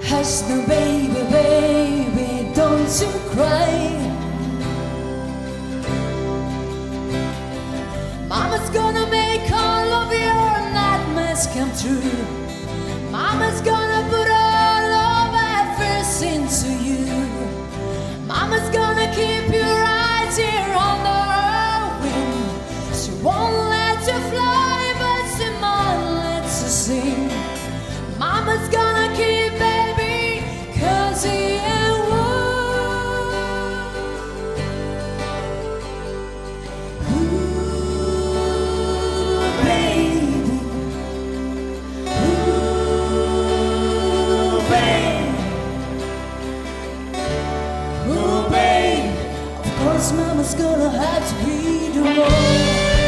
Hush now, baby, baby, don't you cry. Mama's gonna make all of your nightmares come true. Mama's gonna put all of her fears into you. Mama's gonna keep you right here under her wing. She won't let you fly, but she might let you sing. Mama's gonna keep baby cozy and warm. Ooh, baby. Ooh, baby. Ooh, baby. Of course, Mama's gonna have to be the one.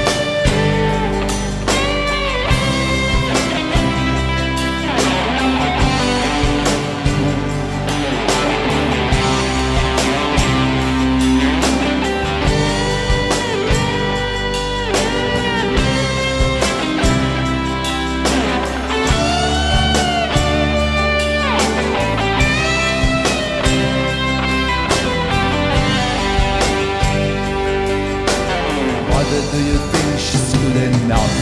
Do you think she's good enough?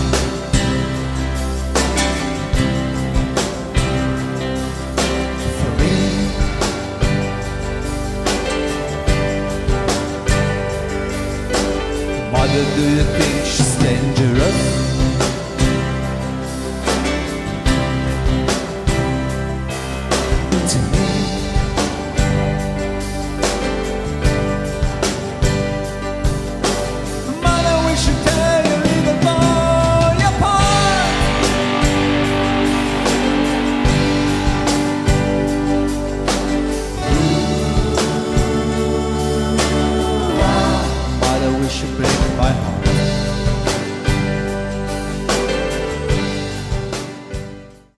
For me, mother, do you think she's dangerous? To me, should break my heart.